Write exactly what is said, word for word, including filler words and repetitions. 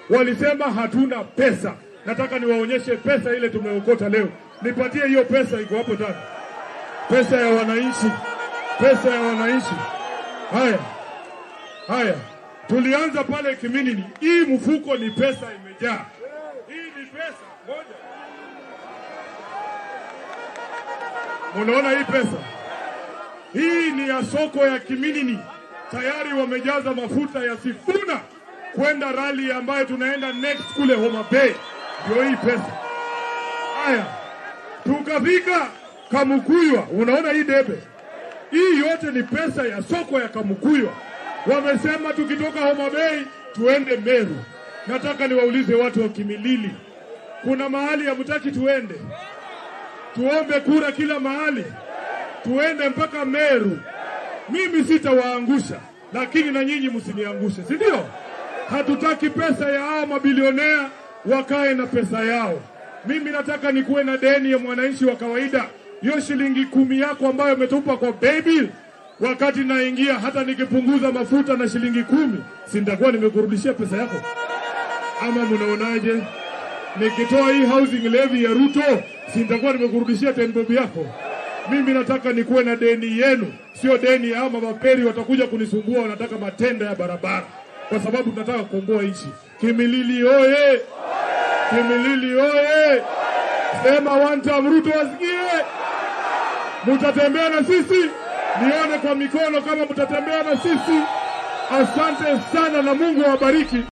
walisema hatuna pesa. Nataka niwaonyeshe pesa ile tumeokota leo. Nipatie hiyo pesa, iko hapo ndani. Pesa ya wananchi. Pesa ya wananchi. Haya. Haya. Tulianza pale Kiminini. Hii mfuko ni pesa imejaa. Hii ni pesa. Ngoja. Unaona hii pesa? Hii ni ya soko ya Kiminini. Tayari wamejaza mafuta ya Sifuna kwenda rally ambayo tunaenda next kule Homa Bay. Ndio hii pesa. Haya. Tukafika Kamukuywa. Unaona hii debe? Hii yote ni pesa ya soko ya Kamukuywa. Wamesema tukitoka Homa Bay tuende Meru. Nataka niwaulize watu wa Kimilili. Kuna mahali hamtaki tuende? Tuombe kura kila mahali. Tuende mpaka Meru. Mimi sitawaangusha, lakini na nyinyi msiniangushe, si ndio? Hatutaki pesa ya hao mabilionea wakae na pesa yao. Mimi nataka nikuwe na deni ya mwananchi wa kawaida. Hiyo shilingi kumi yako ambayo umetupa kwa baby, wakati naingia hata nikipunguza mafuta na shilingi kumi, si nitakuwa nimekurudishia pesa yako? Ama mnaonaje? Nikitoa hii housing levy ya Ruto, si nitakuwa nimekurudishia ten bob yako? Mimi nataka nikuwe na deni yenu, sio deni ya ama maperi watakuja kunisumbua wanataka matenda ya barabara. Kwa sababu tunataka kukomboa nchi. Kimilili oye! Kimilili oye! Sema one time Ruto wasikie. Mtatembea na sisi? Nione kwa mikono kama mtatembea na sisi. Asante sana na Mungu awabariki.